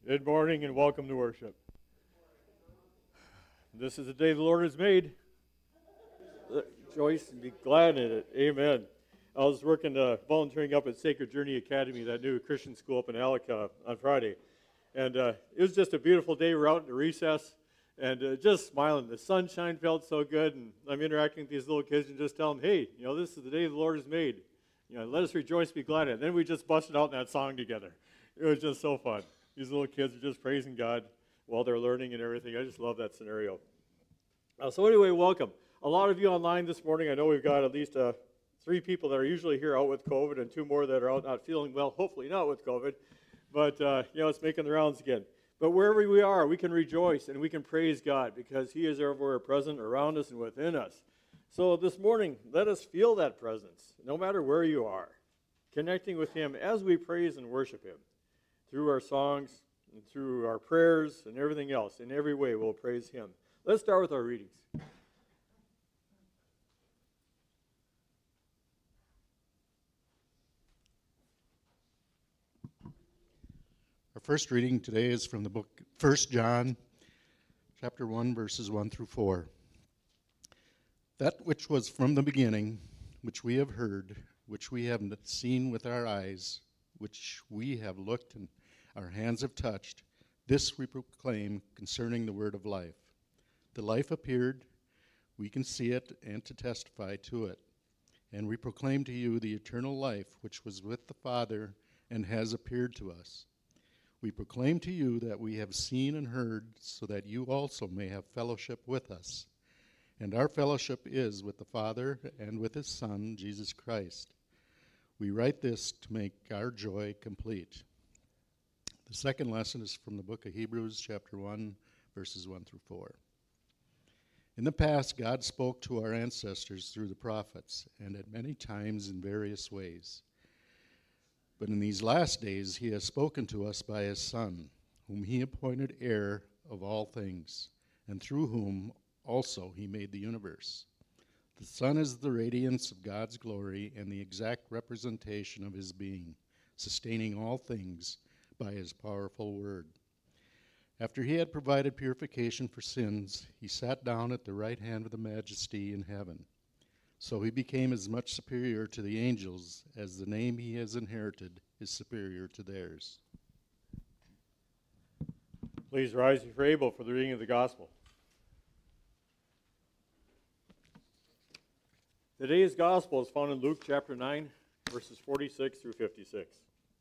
Good morning and welcome to worship. This is the day the Lord has made. Rejoice and be glad in it. Amen. I was volunteering up at Sacred Journey Academy, that new Christian school up in Alaka on Friday. And it was just a beautiful day. We're out in the recess and just smiling. The sunshine felt so good. And I'm interacting with these little kids and just tell them, hey, this is the day the Lord has made. Let us rejoice, be glad in it. And then we just busted out in that song together. It was just so fun. These little kids are just praising God while they're learning and everything. I just love that scenario. So anyway, welcome. A lot of you online this morning. I know we've got at least 3 people that are usually here out with COVID and 2 more that are out not feeling well, hopefully not with COVID. But, it's making the rounds again. But wherever we are, we can rejoice and we can praise God because He is everywhere present around us and within us. So this morning, let us feel that presence, no matter where you are, connecting with Him as we praise and worship Him. Through our songs, and through our prayers, and everything else. In every way, we'll praise Him. Let's start with our readings. Our first reading today is from the book 1 John, chapter 1, verses 1 through 4. That which was from the beginning, which we have heard, which we have seen with our eyes, which we have looked and our hands have touched, this we proclaim concerning the word of life. The life appeared, we can see it and to testify to it. And we proclaim to you the eternal life which was with the Father and has appeared to us. We proclaim to you that we have seen and heard, so that you also may have fellowship with us. And our fellowship is with the Father and with His Son, Jesus Christ. We write this to make our joy complete. The second lesson is from the book of Hebrews, chapter 1, verses 1 through 4. In the past, God spoke to our ancestors through the prophets, and at many times in various ways. But in these last days, He has spoken to us by His Son, whom He appointed heir of all things, and through whom also He made the universe. The Son is the radiance of God's glory and the exact representation of His being, sustaining all things by His powerful word. After He had provided purification for sins, He sat down at the right hand of the Majesty in heaven. So He became as much superior to the angels as the name He has inherited is superior to theirs. Please rise if you're able for the reading of the gospel. Today's gospel is found in Luke chapter 9, verses 46 through 56.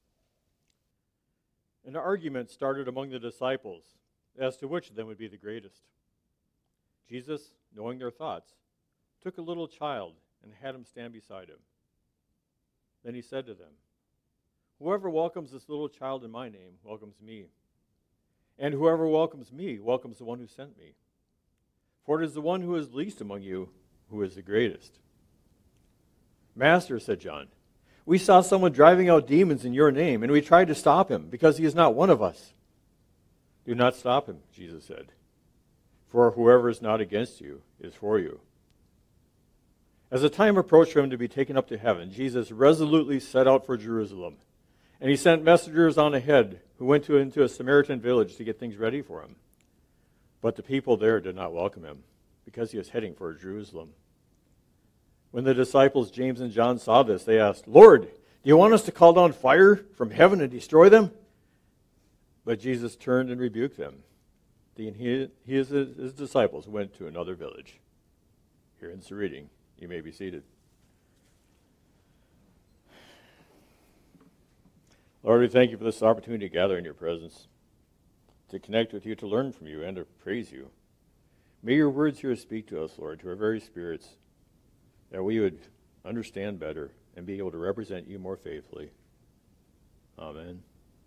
An argument started among the disciples as to which of them would be the greatest. Jesus, knowing their thoughts, took a little child and had him stand beside him. Then He said to them, "Whoever welcomes this little child in my name welcomes me. And whoever welcomes me welcomes the one who sent me. For it is the one who is least among you who is the greatest." "Master," said John, "we saw someone driving out demons in your name, and we tried to stop him because he is not one of us." "Do not stop him," Jesus said, "for whoever is not against you is for you." As the time approached for Him to be taken up to heaven, Jesus resolutely set out for Jerusalem, and He sent messengers on ahead who went into a Samaritan village to get things ready for Him. But the people there did not welcome Him because He was heading for Jerusalem. When the disciples James and John saw this, they asked, "Lord, do you want us to call down fire from heaven and destroy them?" But Jesus turned and rebuked them. Then He and His disciples went to another village. Here ends the reading. You may be seated. Lord, we thank You for this opportunity to gather in Your presence, to connect with You, to learn from You, and to praise You. May Your words here speak to us, Lord, to our very spirits, that we would understand better and be able to represent You more faithfully. Amen.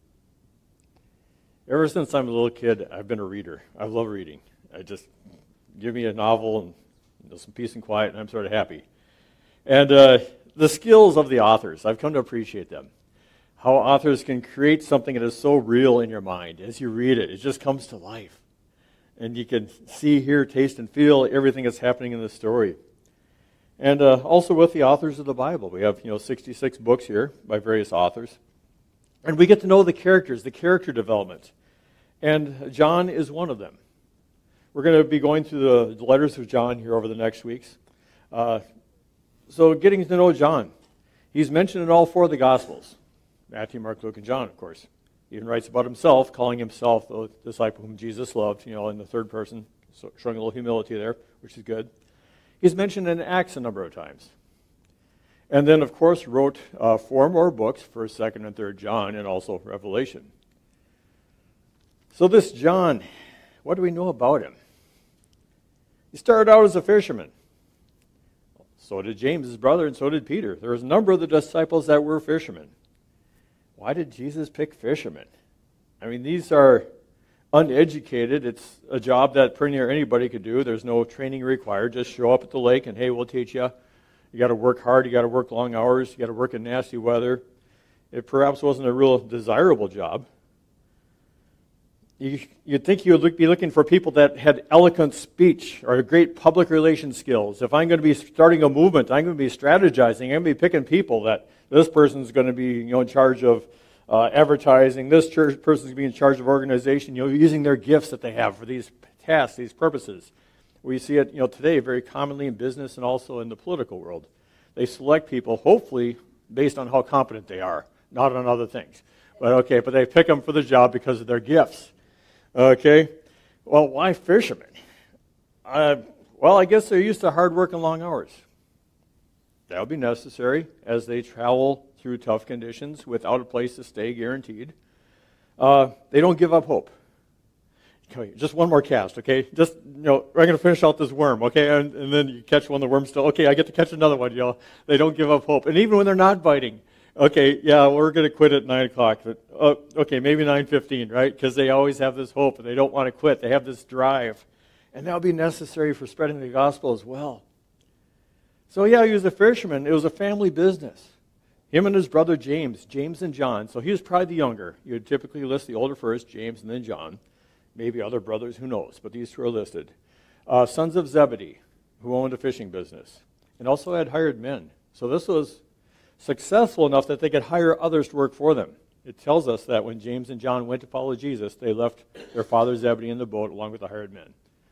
Ever since I'm a little kid, I've been a reader. I love reading. Give me a novel and some peace and quiet, and I'm sort of happy. And the skills of the authors, I've come to appreciate them. How authors can create something that is so real in your mind. As you read it, it just comes to life. And you can see, hear, taste, and feel everything that's happening in the story. And also with the authors of the Bible. We have 66 books here by various authors. And we get to know the characters, the character development. And John is one of them. We're going to be going through the letters of John here over the next weeks. So getting to know John. He's mentioned in all 4 of the Gospels. Matthew, Mark, Luke, and John, of course. He even writes about himself, calling himself the disciple whom Jesus loved, in the third person, so showing a little humility there, which is good. He's mentioned in Acts a number of times. And then, of course, wrote 4 more books, 1st, 2nd, and 3rd John, and also Revelation. So this John, what do we know about him? He started out as a fisherman. So did James, his brother, and so did Peter. There was a number of the disciples that were fishermen. Why did Jesus pick fishermen? I mean, these are uneducated. It's a job that pretty near anybody could do. There's no training required. Just show up at the lake and, hey, we'll teach you. You got to work hard. You got to work long hours. You got to work in nasty weather. It perhaps wasn't a real desirable job. You'd think you would be looking for people that had eloquent speech or great public relations skills. If I'm going to be starting a movement, I'm going to be strategizing. I'm going to be picking people that this person's going to be in charge of advertising. This person's going to be in charge of organization, using their gifts that they have for these tasks, these purposes. We see it today very commonly in business and also in the political world. They select people, hopefully, based on how competent they are, not on other things. But they pick them for the job because of their gifts. Okay, well, why fishermen? Well, I guess they're used to hard work and long hours. That would be necessary as they travel through tough conditions without a place to stay guaranteed. They don't give up hope. Okay, just one more cast, okay? Just, we're going to finish out this worm, okay? And then you catch one, the worm's still, okay, I get to catch another one, They don't give up hope. And even when they're not biting, okay, yeah, we're going to quit at 9 o'clock. But, okay, maybe 9:15, right? Because they always have this hope, and they don't want to quit. They have this drive. And that will be necessary for spreading the gospel as well. So, yeah, he was a fisherman. It was a family business. Him and his brother James and John. So he was probably the younger. You would typically list the older first, James, and then John. Maybe other brothers, who knows? But these 2 are listed. Sons of Zebedee, who owned a fishing business, and also had hired men. So this was successful enough that they could hire others to work for them. It tells us that when James and John went to follow Jesus, they left their father Zebedee in the boat along with the hired men.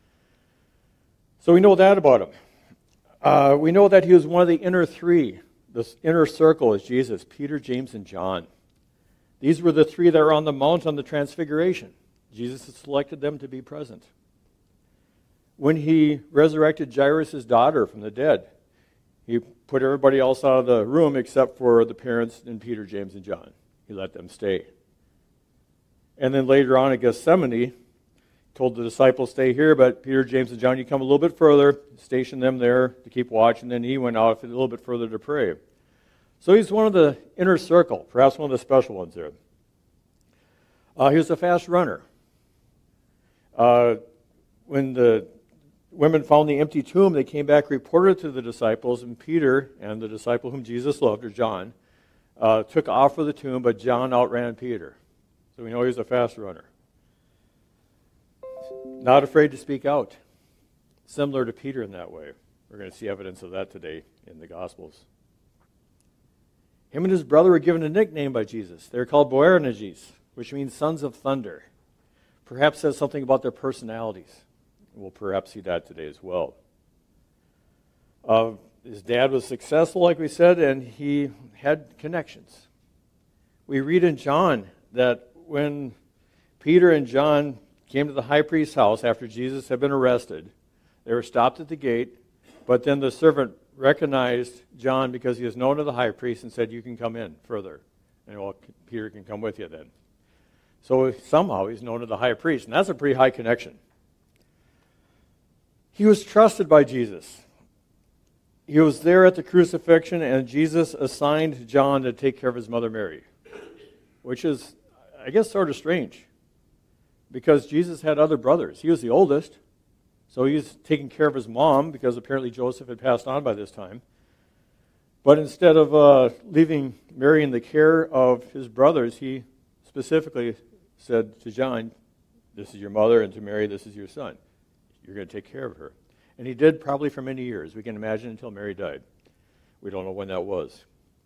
So we know that about him. We know that he was one of the inner 3. This inner circle is Jesus, Peter, James, and John. These were the 3 that were on the mount on the Transfiguration. Jesus had selected them to be present. When he resurrected Jairus' daughter from the dead, he put everybody else out of the room except for the parents and Peter, James, and John. He let them stay. And then later on at Gethsemane, told the disciples, stay here, but Peter, James, and John, you come a little bit further, station them there to keep watch, and then he went out a little bit further to pray. So he's one of the inner circle, perhaps one of the special ones there. He was a fast runner. When the women found the empty tomb, they came back, reported to the disciples, and Peter and the disciple whom Jesus loved, or John, took off for the tomb, but John outran Peter. So we know he was a fast runner. Not afraid to speak out. Similar to Peter in that way. We're going to see evidence of that today in the Gospels. Him and his brother were given a nickname by Jesus. They're called Boanerges, which means sons of thunder. Perhaps says something about their personalities. We'll perhaps see that today as well. His dad was successful, like we said, and he had connections. We read in John that when Peter and John came to the high priest's house after Jesus had been arrested, they were stopped at the gate, but then the servant recognized John because he was known to the high priest and said, you can come in further. And well, Peter can come with you then. So somehow he's known to the high priest, and that's a pretty high connection. He was trusted by Jesus. He was there at the crucifixion, and Jesus assigned John to take care of his mother Mary, which is, I guess, sort of strange, because Jesus had other brothers. He was the oldest, so he was taking care of his mom, because apparently Joseph had passed on by this time. But instead of leaving Mary in the care of his brothers, he specifically said to John, this is your mother, and to Mary, this is your son. You're going to take care of her. And he did probably for many years. We can imagine until Mary died. We don't know when that was.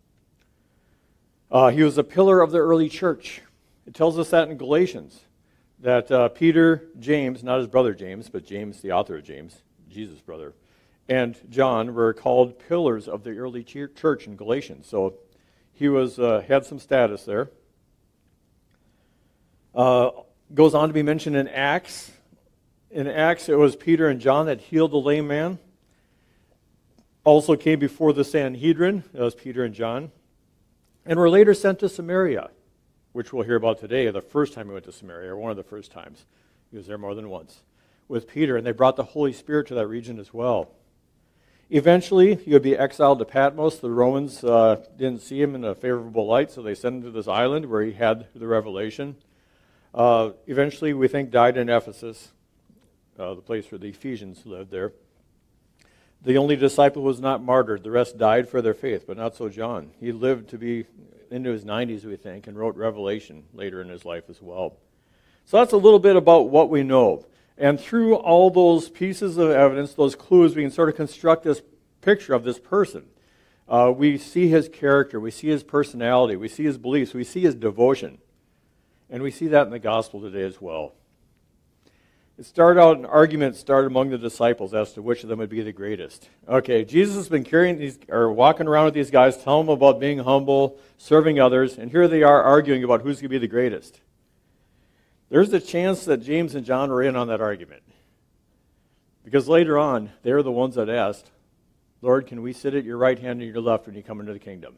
He was a pillar of the early church. It tells us that in Galatians. that Peter, James, not his brother James, but James, the author of James, Jesus' brother, and John were called pillars of the early church in Galatians. So he had some status there. Goes on to be mentioned in Acts. In Acts, it was Peter and John that healed the lame man. Also came before the Sanhedrin. That was Peter and John. And were later sent to Samaria, which we'll hear about today, the first time he went to Samaria, or one of the first times. He was there more than once with Peter, and they brought the Holy Spirit to that region as well. Eventually, he would be exiled to Patmos. The Romans didn't see him in a favorable light, so they sent him to this island where he had the revelation. Eventually, we think, died in Ephesus, the place where the Ephesians lived there. The only disciple was not martyred. The rest died for their faith, but not so John. He lived to be into his 90s, we think, and wrote Revelation later in his life as well. So that's a little bit about what we know. And through all those pieces of evidence, those clues, we can sort of construct this picture of this person. We see his character, we see his personality, we see his beliefs, we see his devotion. And we see that in the gospel today as well. It started out, an argument started among the disciples as to which of them would be the greatest. Okay, Jesus has been walking around with these guys, telling them about being humble, serving others, and here they are arguing about who's going to be the greatest. There's a chance that James and John were in on that argument. Because later on, they're the ones that asked, Lord, can we sit at your right hand and your left when you come into the kingdom?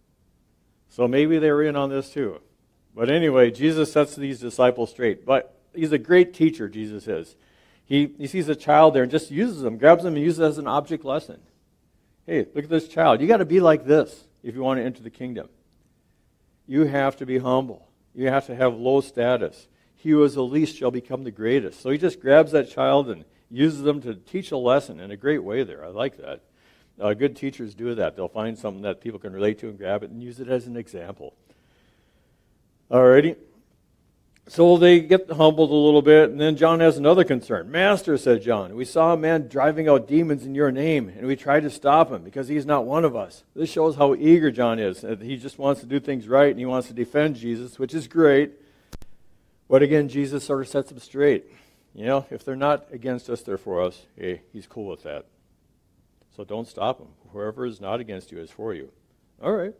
So maybe they were in on this too. But anyway, Jesus sets these disciples straight. But he's a great teacher, Jesus is. He sees a child there and just uses them, grabs them and uses it as an object lesson. Hey, look at this child. You got to be like this if you want to enter the kingdom. You have to be humble. You have to have low status. He who is the least shall become the greatest. So he just grabs that child and uses them to teach a lesson in a great way there. I like that. Good teachers do that. They'll find something that people can relate to and grab it and use it as an example. Alrighty. So they get humbled a little bit, and then John has another concern. Master, said John, we saw a man driving out demons in your name, and we tried to stop him because he's not one of us. This shows how eager John is. He just wants to do things right, and he wants to defend Jesus, which is great. But again, Jesus sort of sets them straight. You know, if they're not against us, they're for us. Hey, he's cool with that. So don't stop them. Whoever is not against you is for you. All right.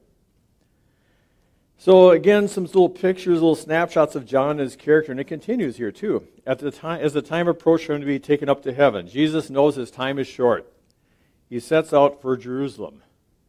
So again, some little pictures, little snapshots of John and his character, and it continues here too. As the time approached for him to be taken up to heaven, Jesus knows his time is short. He sets out for Jerusalem.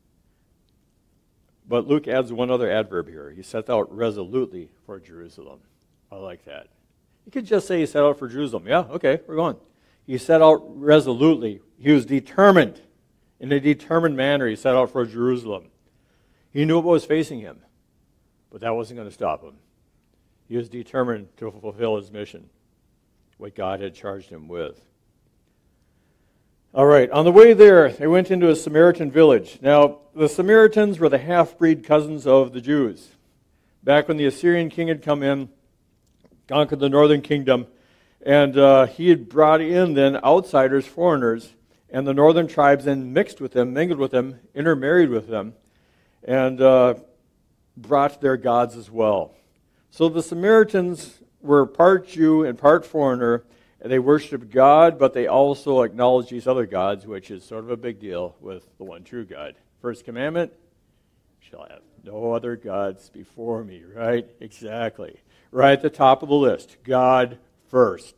But Luke adds one other adverb here. He sets out resolutely for Jerusalem. I like that. You could just say he set out for Jerusalem. Yeah, okay, we're going. He set out resolutely. He was determined. In a determined manner, he set out for Jerusalem. He knew what was facing him. But that wasn't going to stop him. He was determined to fulfill his mission, what God had charged him with. All right, on the way there, they went into a Samaritan village. Now, the Samaritans were the half-breed cousins of the Jews. Back when the Assyrian king had come in, conquered the northern kingdom, and he had brought in then outsiders, foreigners, and the northern tribes then mixed with them, mingled with them, intermarried with them, and brought their gods as well. So the Samaritans were part Jew and part foreigner, and they worshiped God, but they also acknowledged these other gods, which is sort of a big deal with the one true God. First commandment, shall have no other gods before me, right? Exactly. Right at the top of the list, God first.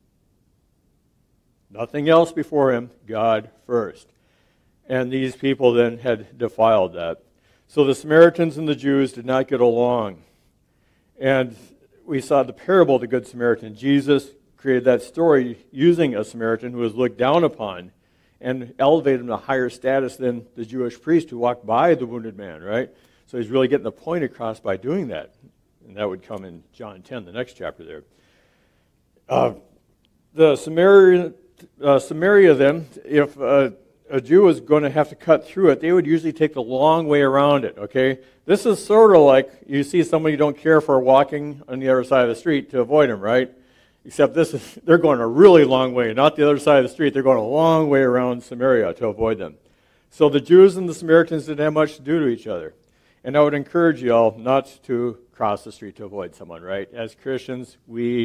Nothing else before him, God first. And these people then had defiled that. So the Samaritans and the Jews did not get along. And we saw the parable of the Good Samaritan. Jesus created that story using a Samaritan who was looked down upon and elevated him to a higher status than the Jewish priest who walked by the wounded man, right? So he's really getting the point across by doing that. And that would come in John 10, the next chapter there. The Samaria then, if a Jew was going to have to cut through it, they would usually take the long way around it, okay? This is sort of like you see somebody you don't care for walking on the other side of the street to avoid him, right? Except they're going a really long way, not the other side of the street. They're going a long way around Samaria to avoid them. So the Jews and the Samaritans didn't have much to do to each other. And I would encourage you all not to cross the street to avoid someone, right? As Christians, we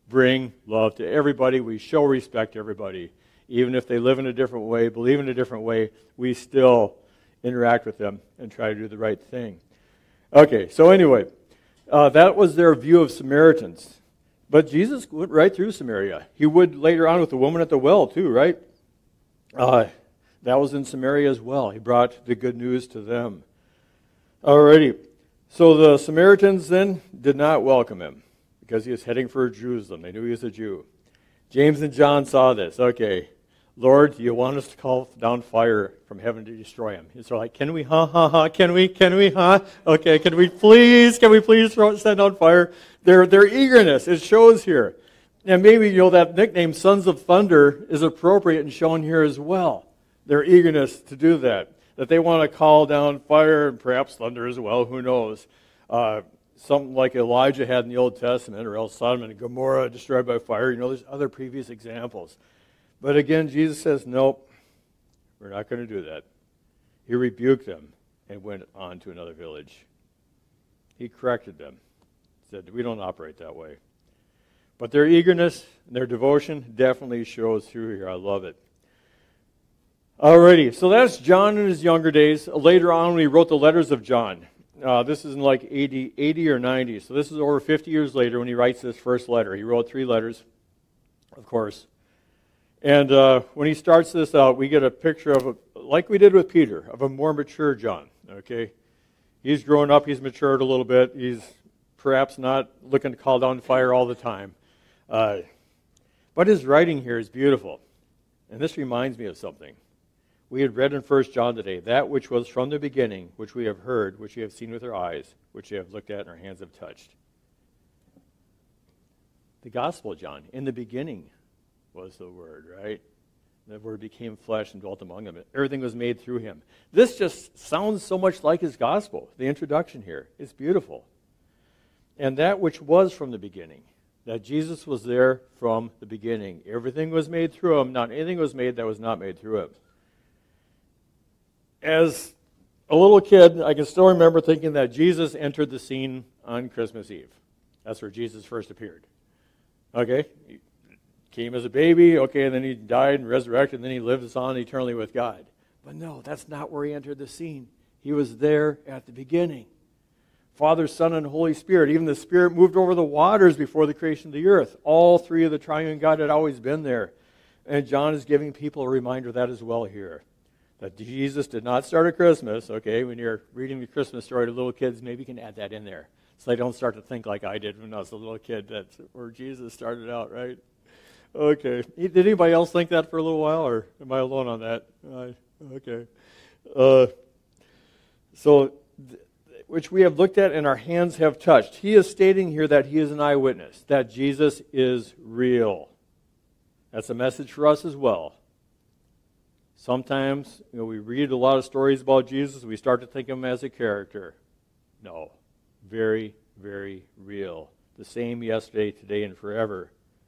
bring love to everybody. We show respect to everybody. Even if they live in a different way, believe in a different way, we still interact with them and try to do the right thing. Okay, so anyway, that was their view of Samaritans. But Jesus went right through Samaria. He would later on with the woman at the well too, right? That was in Samaria as well. He brought the good news to them. Alrighty. So the Samaritans then did not welcome him because he was heading for Jerusalem. They knew he was a Jew. James and John saw this. Okay, Lord, do you want us to call down fire from heaven to destroy him? And so like, can we, can we, okay, can we please send down fire? Their eagerness, it shows here. And maybe, that nickname, Sons of Thunder, is appropriate and shown here as well. Their eagerness to do that they want to call down fire and perhaps thunder as well, who knows. Something like Elijah had in the Old Testament, or else Sodom and Gomorrah destroyed by fire. There's other previous examples. But again, Jesus says, nope, we're not going to do that. He rebuked them and went on to another village. He corrected them, said, we don't operate that way. But their eagerness and their devotion definitely shows through here. I love it. Alrighty, so that's John in his younger days. Later on, when he wrote the letters of John, this is in like 80 or 90. So this is over 50 years later when he writes this first letter. He wrote 3 letters, of course. And when he starts this out, we get a picture of, like we did with Peter, of a more mature John. Okay, he's grown up, he's matured a little bit. He's perhaps not looking to call down fire all the time. But his writing here is beautiful. And this reminds me of something. We had read in 1 John today, that which was from the beginning, which we have heard, which we have seen with our eyes, which we have looked at and our hands have touched. The Gospel of John, in the beginning was the Word, right? The Word became flesh and dwelt among them. Everything was made through him. This just sounds so much like his Gospel, the introduction here. It's beautiful. And that which was from the beginning, that Jesus was there from the beginning. Everything was made through him. Not anything was made that was not made through him. As a little kid, I can still remember thinking that Jesus entered the scene on Christmas Eve. That's where Jesus first appeared. Okay? He came as a baby, okay, and then he died and resurrected, and then he lives on eternally with God. But no, that's not where he entered the scene. He was there at the beginning. Father, Son, and Holy Spirit. Even the Spirit moved over the waters before the creation of the earth. All 3 of the triune God had always been there. And John is giving people a reminder of that as well here. That Jesus did not start at Christmas, okay? When you're reading the Christmas story to little kids, maybe you can add that in there. So they don't start to think like I did when I was a little kid, that's where Jesus started out, right? Okay. Did anybody else think that for a little while, or am I alone on that? Okay. Which we have looked at and our hands have touched. He is stating here that he is an eyewitness, that Jesus is real. That's a message for us as well. Sometimes, we read a lot of stories about Jesus, we start to think of him as a character. No. Very, very real. The same yesterday, today, and forever.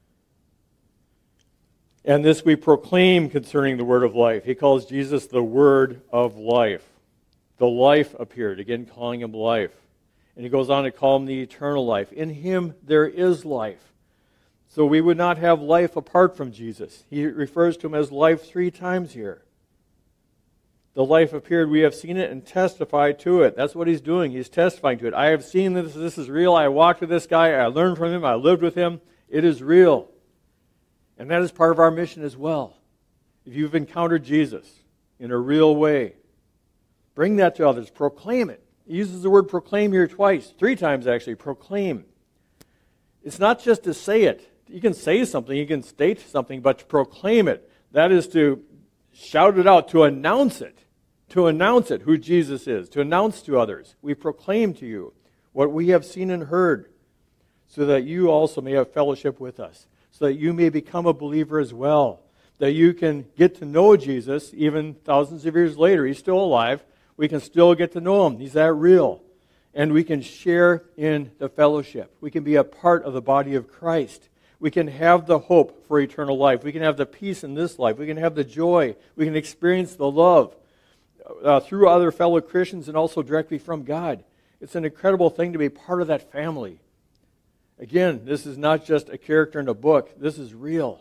And this we proclaim concerning the word of life. He calls Jesus the word of life. The life appeared, again calling him life. And he goes on to call him the eternal life. In him there is life. So we would not have life apart from Jesus. He refers to him as life 3 times here. The life appeared, we have seen it and testified to it. That's what he's doing. He's testifying to it. I have seen this. This is real. I walked with this guy. I learned from him. I lived with him. It is real. And that is part of our mission as well. If you've encountered Jesus in a real way, bring that to others. Proclaim it. He uses the word proclaim here twice. 3 times actually. Proclaim. It's not just to say it. You can say something. You can state something. But to proclaim it, that is to shout it out, to announce it. To announce it, who Jesus is, to announce to others. We proclaim to you what we have seen and heard, so that you also may have fellowship with us, so that you may become a believer as well, that you can get to know Jesus even thousands of years later. He's still alive. We can still get to know him. He's that real. And we can share in the fellowship. We can be a part of the body of Christ. We can have the hope for eternal life. We can have the peace in this life. We can have the joy. We can experience the love through other fellow Christians and also directly from God. It's an incredible thing to be part of that family. Again, this is not just a character in a book. This is real.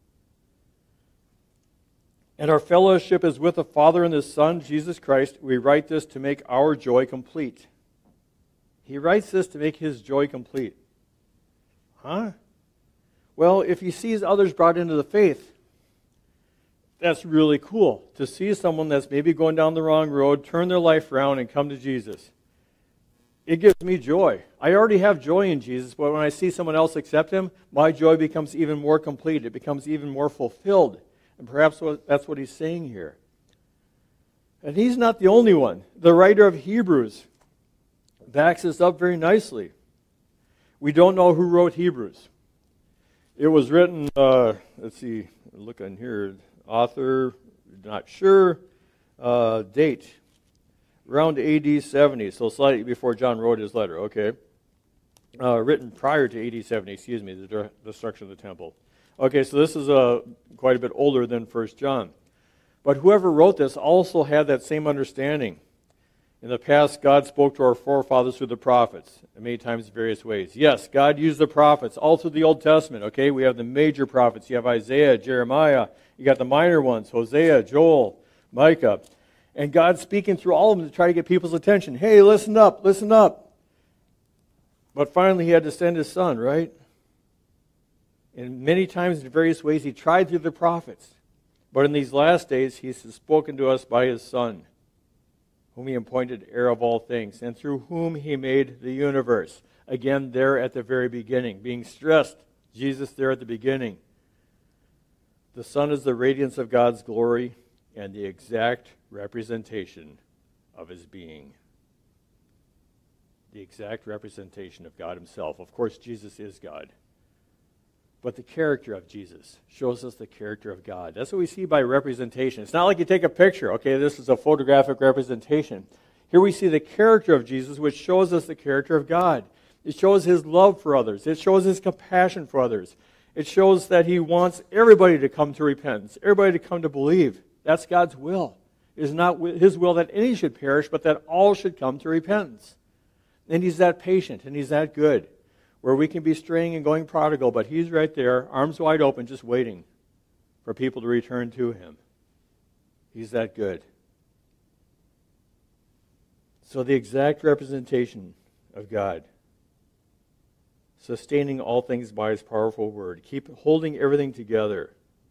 And our fellowship is with the Father and the Son, Jesus Christ. We write this to make our joy complete. He writes this to make his joy complete. Huh? Well, if he sees others brought into the faith, that's really cool. To see someone that's maybe going down the wrong road, turn their life around and come to Jesus. It gives me joy. I already have joy in Jesus, but when I see someone else accept him, my joy becomes even more complete. It becomes even more fulfilled. And perhaps that's what he's saying here. And he's not the only one. The writer of Hebrews backs this up very nicely. We don't know who wrote Hebrews. It was written, let's see, look on here, author, not sure, date, around AD 70, so slightly before John wrote his letter, okay. Written prior to AD 70, the destruction of the temple. Okay, so this is quite a bit older than 1 John. But whoever wrote this also had that same understanding. In the past, God spoke to our forefathers through the prophets, and many times in various ways. Yes, God used the prophets all through the Old Testament. Okay, we have the major prophets. You have Isaiah, Jeremiah. You got the minor ones, Hosea, Joel, Micah. And God's speaking through all of them to try to get people's attention. Hey, listen up, listen up. But finally, he had to send his son, right? And many times in various ways, he tried through the prophets. But in these last days, he's spoken to us by his Son, whom he appointed heir of all things, and through whom he made the universe. Again, there at the very beginning, being stressed, Jesus there at the beginning. The Son is the radiance of God's glory and the exact representation of his being. The exact representation of God himself. Of course, Jesus is God. But the character of Jesus shows us the character of God. That's what we see by representation. It's not like you take a picture, okay, this is a photographic representation. Here we see the character of Jesus, which shows us the character of God. It shows his love for others. It shows his compassion for others. It shows that he wants everybody to come to repentance, everybody to come to believe. That's God's will. It is not his will that any should perish, but that all should come to repentance. And he's that patient, and he's that good, where we can be straying and going prodigal, but he's right there, arms wide open, just waiting for people to return to him. He's that good. So the exact representation of God, sustaining all things by his powerful word, keep holding everything together.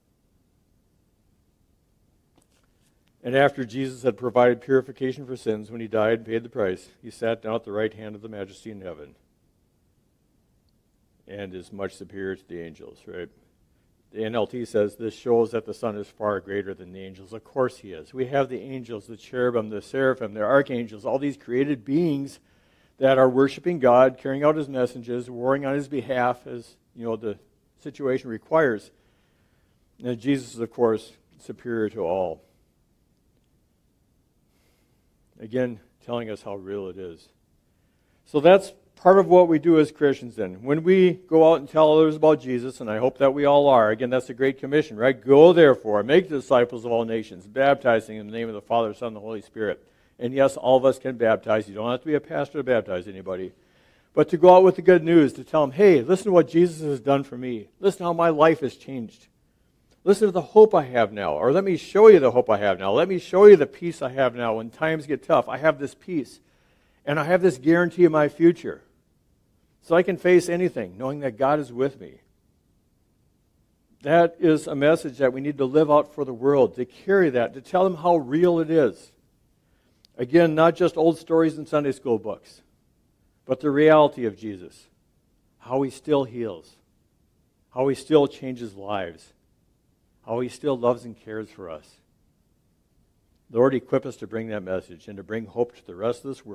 And after Jesus had provided purification for sins when he died and paid the price, he sat down at the right hand of the Majesty in heaven, and is much superior to the angels, right? The NLT says this shows that the Son is far greater than the angels. Of course he is. We have the angels, the cherubim, the seraphim, the archangels, all these created beings that are worshiping God, carrying out his messages, warring on his behalf as the situation requires. And Jesus is, of course, superior to all. Again, telling us how real it is. So that's part of what we do as Christians then. When we go out and tell others about Jesus, and I hope that we all are, again, that's a great commission, right? Go therefore, make disciples of all nations, baptizing in the name of the Father, Son, and the Holy Spirit. And yes, all of us can baptize. You don't have to be a pastor to baptize anybody. But to go out with the good news, to tell them, hey, listen to what Jesus has done for me. Listen to how my life has changed. Listen to the hope I have now. Or let me show you the hope I have now. Let me show you the peace I have now. When times get tough, I have this peace. And I have this guarantee of my future. So I can face anything, knowing that God is with me. That is a message that we need to live out for the world, to carry that, to tell them how real it is. Again, not just old stories in Sunday school books, but the reality of Jesus. How he still heals. How he still changes lives. How he still loves and cares for us. Lord, equip us to bring that message and to bring hope to the rest of this world.